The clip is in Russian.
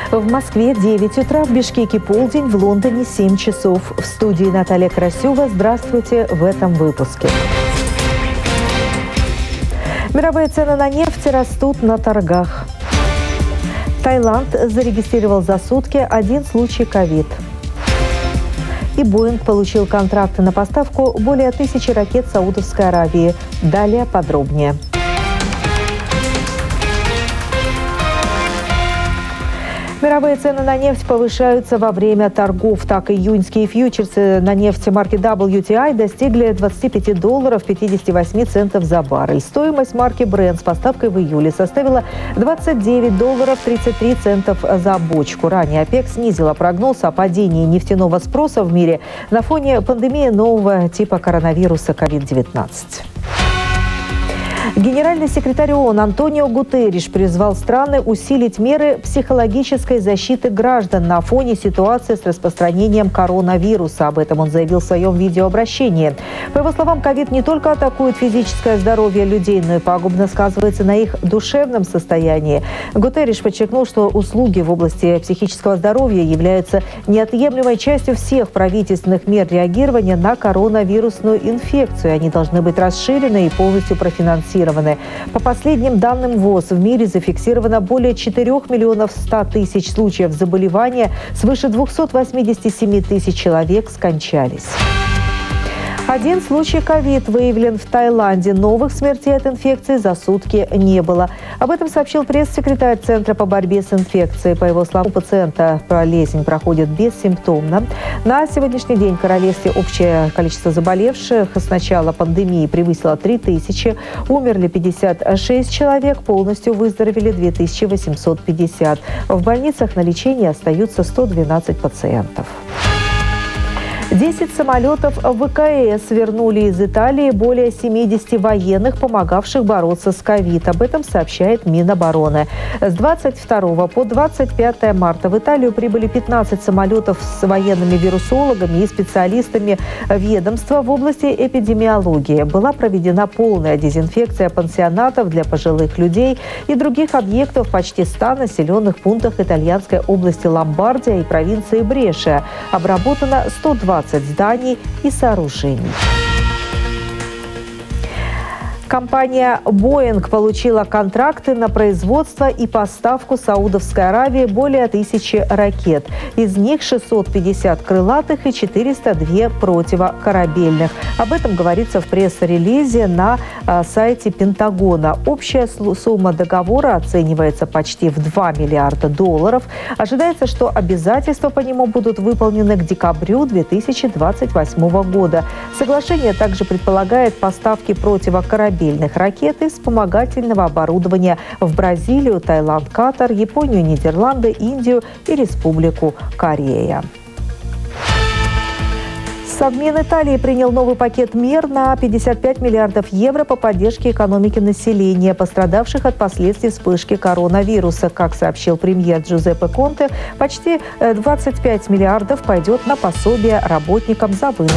В Москве 9 утра, в Бишкеке полдень, в Лондоне 7 часов. В студии Наталья Красюва. Здравствуйте в этом выпуске. Мировые цены на нефть растут на торгах. Таиланд зарегистрировал за сутки 1 случай ковид. И Боинг получил контракты на поставку более 1000 ракет Саудовской Аравии. Далее подробнее. Мировые цены на нефть повышаются во время торгов. Так, июньские фьючерсы на нефть марки WTI достигли $25 58 центов за баррель. Стоимость марки Brent с поставкой в июле составила $29 33 центов за бочку. Ранее ОПЕК снизила прогноз о падении нефтяного спроса в мире на фоне пандемии нового типа коронавируса COVID-19. Генеральный секретарь ООН Антонио Гутерриш призвал страны усилить меры психологической защиты граждан на фоне ситуации с распространением коронавируса. Об этом он заявил в своем видеообращении. По его словам, ковид не только атакует физическое здоровье людей, но и пагубно сказывается на их душевном состоянии. Гутерриш подчеркнул, что услуги в области психического здоровья являются неотъемлемой частью всех правительственных мер реагирования на коронавирусную инфекцию. Они должны быть расширены и полностью профинансированы. По последним данным ВОЗ, в мире зафиксировано более 4 100 000 случаев заболевания, свыше 287 тысяч человек скончались. 1 случай ковид выявлен в Таиланде. Новых смертей от инфекции за сутки не было. Об этом сообщил пресс-секретарь Центра по борьбе с инфекцией. По его словам, у пациента болезнь проходит бессимптомно. На сегодняшний день в королевстве общее количество заболевших с начала пандемии превысило 3000. Умерли 56 человек, полностью выздоровели 2850. В больницах на лечении остаются 112 пациентов. 10 самолетов ВКС вернули из Италии более 70 военных, помогавших бороться с ковид. Об этом сообщает Минобороны. С 22 по 25 марта в Италию прибыли 15 самолетов с военными вирусологами и специалистами ведомства в области эпидемиологии. Была проведена полная дезинфекция пансионатов для пожилых людей и других объектов в почти 100 населенных пунктах итальянской области Ломбардия и провинции Брешия. Обработано 120 зданий и сооружений. Компания Боинг получила контракты на производство и поставку Саудовской Аравии более 1000 ракет. Из них 650 крылатых и 402 противокорабельных. Об этом говорится в пресс-релизе на сайте Пентагона. Общая сумма договора оценивается почти в $2 миллиарда. Ожидается, что обязательства по нему будут выполнены к декабрю 2028 года. Соглашение также предполагает поставки противокорабельных ракет и вспомогательного оборудования в Бразилию, Таиланд, Катар, Японию, Нидерланды, Индию и Республику Корея. Совмин Италии принял новый пакет мер на 55 миллиардов евро по поддержке экономики населения, пострадавших от последствий вспышки коронавируса. Как сообщил премьер Джузеппе Конте, почти 25 миллиардов пойдет на пособие работникам за вынос